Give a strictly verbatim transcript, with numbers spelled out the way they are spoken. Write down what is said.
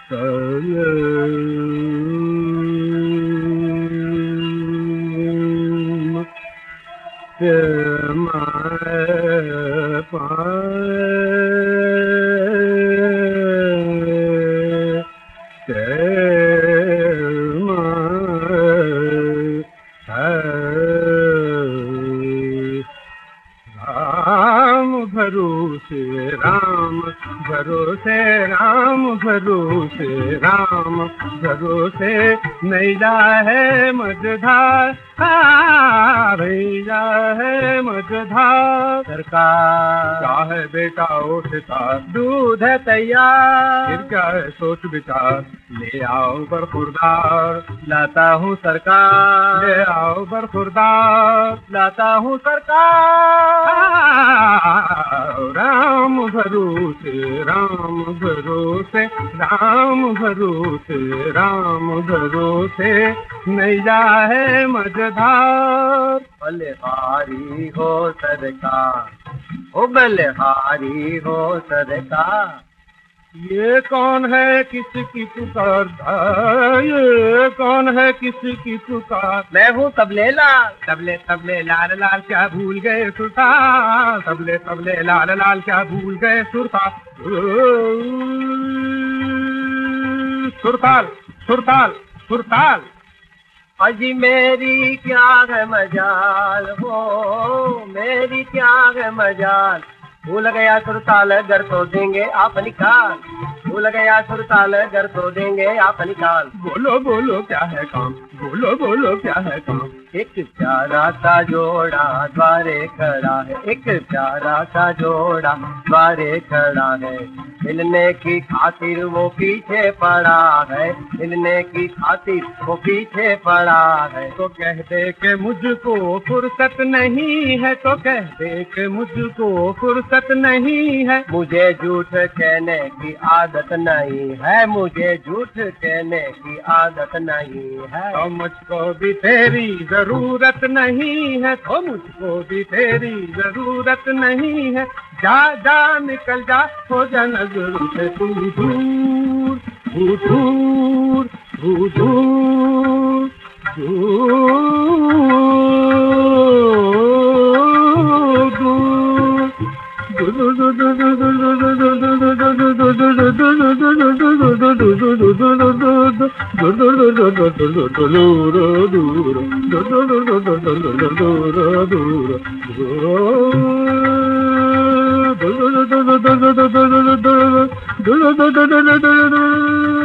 भरोसे राम भरोसे राम भरोसे राम भरोसे नैया है मझधार नैया है मझधार। सरकार क्या है बेटा उठता दूध है तैयार, फिर क्या है सोच विचार ले आओ बरखुरदार। लाता हूँ सरकार ले आओ बरखुरदार, लाता हूँ सरकार। राम भरोसे राम भरोसे राम भरोसे राम भरोसे नैया है मझधार। बलिहारी हो सरकार ओ बलिहारी हो सरकार। ये कौन है किसकी पुकार, ये कौन है किसकी पुकार। मैं हूँ तबले लाल तबले तबले लाल लाल क्या भूल गए सुरताल। तबले तबले लाल लाल क्या भूल गए सुरताल। सुरताल सुरताल सुरताल। अजी मेरी क्या है मजाल हो मेरी क्या है मजाल। भूल गया सुरताल घर तो देंगे आप निकाल। भूल गया सुरताल घर तो देंगे आप निकाल। बोलो बोलो क्या है काम बोलो बोलो क्या है काम। एक प्यारा सा जोड़ा द्वारे खड़ा है, एक प्यारा सा जोड़ा द्वारे खड़ा है। मिलने की खातिर वो पीछे पड़ा है, मिलने की खातिर वो पीछे पड़ा है। तो कह दे के मुझको फुर्सत नहीं है, तो कह दे के मुझको फुर्सत नहीं है। मुझे झूठ कहने की आदत नहीं है, मुझे झूठ कहने की आदत नहीं है। तो मुझको भी तेरी जरूरत नहीं है, तो मुझको भी तेरी जरूरत नहीं है। जा जा निकल जा हो जा नजरों से तू दूर दूर दूर दूर दूर